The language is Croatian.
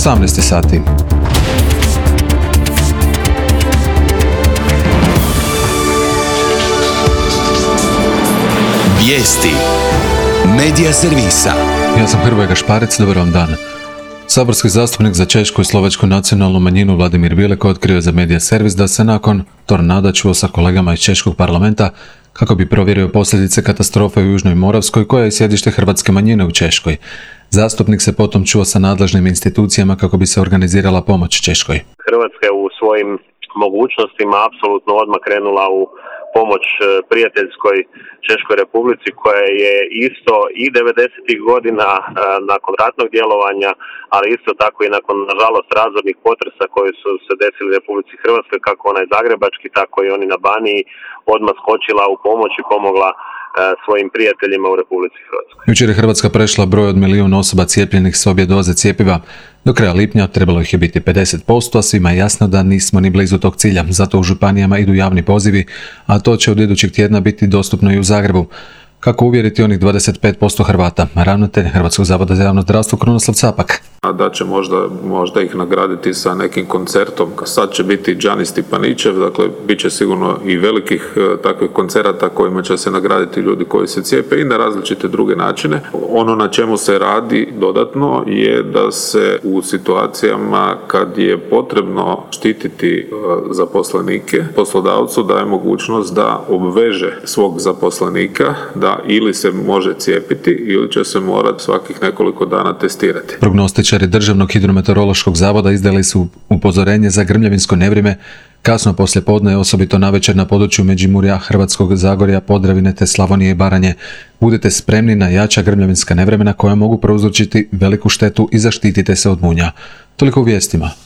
18 sati. Vijesti Medija servisa. Ja sam Hrvoje Gašparec, dobar vam dan. Saborski zastupnik za češku i slovačku nacionalnu manjinu Vladimir Bilek otkrio za Medija servis da se nakon tornada čuo sa kolegama iz češkog parlamenta kako bi provjerio posljedice katastrofe u Južnoj Moravskoj koja je sjedište hrvatske manjine u Češkoj. Zastupnik se potom čuo sa nadležnim institucijama kako bi se organizirala pomoć Češkoj. Hrvatska je u svojim mogućnostima apsolutno odmah krenula u pomoć prijateljskoj Češkoj Republici koja je isto i 90-ih godina nakon ratnog djelovanja, ali isto tako i nakon, nažalost, razornih potresa koji su se desili u Republici Hrvatskoj, kako onaj zagrebački, tako i oni na Baniji, odmah skočila u pomoć i pomogla svojim prijateljima u Republici Hrvatskoj. Jučer je Hrvatska prešla broj od 1 milijun osoba cijepljenih s obje doze cjepiva. Do kraja lipnja trebalo ih je biti 50%, a svima je jasno da nismo ni blizu tog cilja. Zato u županijama idu javni pozivi, a to će od idućeg tjedna biti dostupno i u Zagrebu. Kako uvjeriti onih 25% Hrvata? Ravnatelj Hrvatskog zavoda za javno zdravstvo Krunoslav Capak. Da će možda ih nagraditi sa nekim koncertom. Sad će biti Đani Stipanićev, dakle bit će sigurno i velikih takvih koncerata kojima će se nagraditi ljudi koji se cijepe i na različite druge načine. Ono na čemu se radi dodatno je da se u situacijama kad je potrebno štititi zaposlenike, poslodavcu daje mogućnost da obveže svog zaposlenika da ili se može cijepiti ili će se morati svakih nekoliko dana testirati. Prognostičari Državnog hidrometeorološkog zavoda izdali su upozorenje za grmljavinsko nevrijeme kasno poslijepodne, osobito navečer na području Međimurja, Hrvatskog Zagorja, Podravine te Slavonije i Baranje. Budite spremni na jača grmljavinska nevremena koja mogu prouzročiti veliku štetu i zaštitite se od munja. Toliko u vijestima.